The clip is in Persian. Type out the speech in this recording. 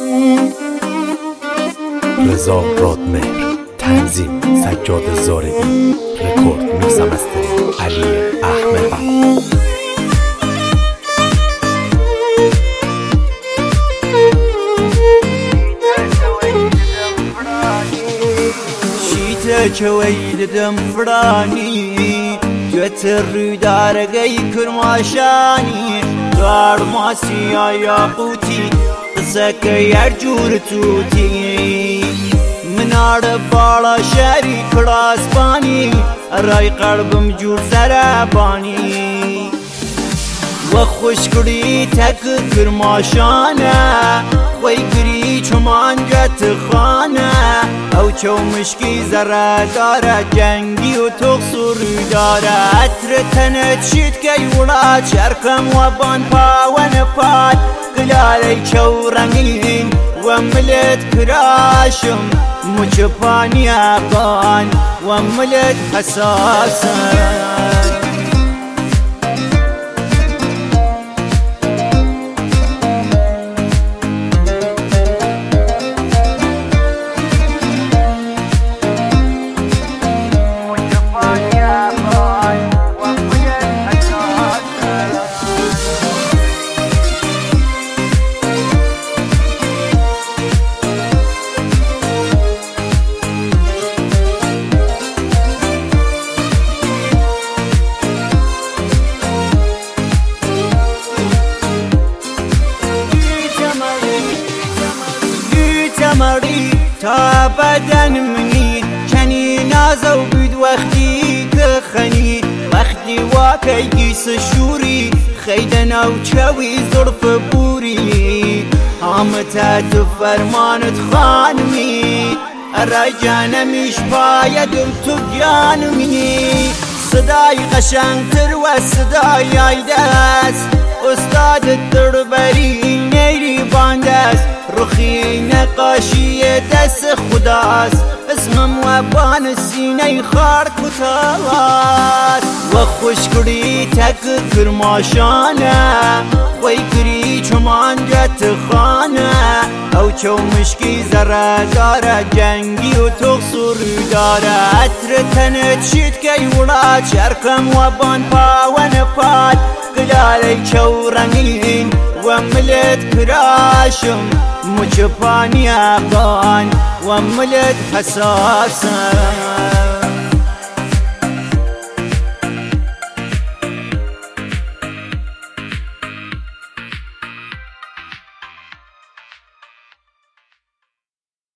رضا رادمهر، تنظیم سجاد زارعی، رکورد میکس و مسترینگ علی احمد. شیتە دەم فرانی گوێتە ڕوودارەگەی کرماشانی دارماسیە یاقوتی قسەکەی هەرجوور تووتی منارە باڵە شاری کڕاسبانی ڕای قەڵبم جوور زەرەبانی وە خوشکری تەک کرماشانە خۆی گری چۆمان گەتخانە ئەو چەو مشکی زەرەدارە جەنگی و تۆقس و ڕوودارە ئەترە تەنە چیتکەی وڵات شەرکەم وە بان پاوەنە پات گلالەی چەو ڕەنگین وە ملت کراشم مچپانیەکان وە ملت حەساسە تا بدن منی کنی نازو بود وقتی که خنی وقتی واقعی سشوری خیدن او چوی ظرف بوری آمتت فرمانت خانمی ارای جانمیش پایدم تو گیانمی صدای قشنگتر و صدای آیدست استاد دربری نیری باندست رخی نقاشی دست خداست اسمم و بان سینه خار کتاست و خوشکری تک کرماشانه خوی کری چمان جت خانه او چو مشکی زراداره جنگی و تقص و روداره عطر تنت شید که ولاد شرکم و بان پاون پاد گلالی چو رنگین و ملت کراشم مچپانیەکان و ملت حەساسە